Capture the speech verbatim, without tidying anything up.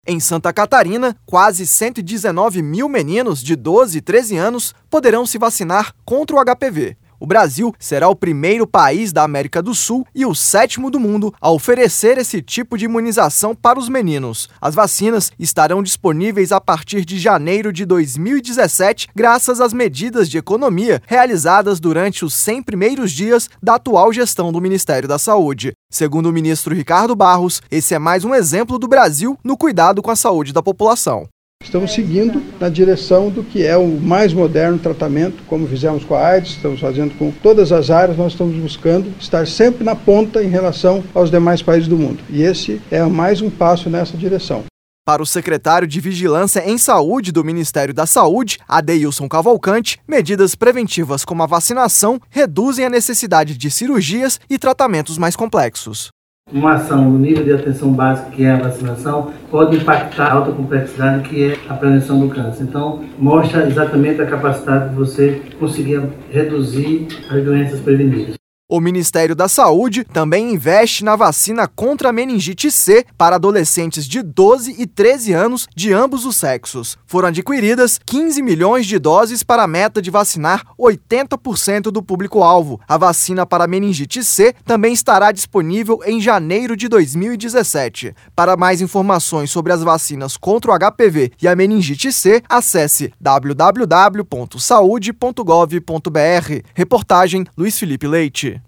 Em Santa Catarina, quase cento e dezenove mil meninos de doze e treze anos poderão se vacinar contra o H P V. O Brasil será o primeiro país da América do Sul e o sétimo do mundo a oferecer esse tipo de imunização para os meninos. As vacinas estarão disponíveis a partir de janeiro de dois mil e dezessete, graças às medidas de economia realizadas durante os cem primeiros dias da atual gestão do Ministério da Saúde. Segundo o ministro Ricardo Barros, esse é mais um exemplo do Brasil no cuidado com a saúde da população. Estamos seguindo na direção do que é o mais moderno tratamento, como fizemos com a AIDS, estamos fazendo com todas as áreas, nós estamos buscando estar sempre na ponta em relação aos demais países do mundo. E esse é mais um passo nessa direção. Para o secretário de Vigilância em Saúde do Ministério da Saúde, Adeilson Cavalcante, medidas preventivas como a vacinação reduzem a necessidade de cirurgias e tratamentos mais complexos. Uma ação no nível de atenção básica, que é a vacinação, pode impactar a alta complexidade, que é a prevenção do câncer. Então, mostra exatamente a capacidade de você conseguir reduzir as doenças prevenidas. O Ministério da Saúde também investe na vacina contra a meningite C para adolescentes de doze e treze anos de ambos os sexos. Foram adquiridas quinze milhões de doses para a meta de vacinar oitenta por cento do público-alvo. A vacina para a meningite C também estará disponível em janeiro de dois mil e dezessete. Para mais informações sobre as vacinas contra o H P V e a meningite C, acesse w w w ponto saude ponto gov ponto b r. Reportagem Luiz Felipe Leite.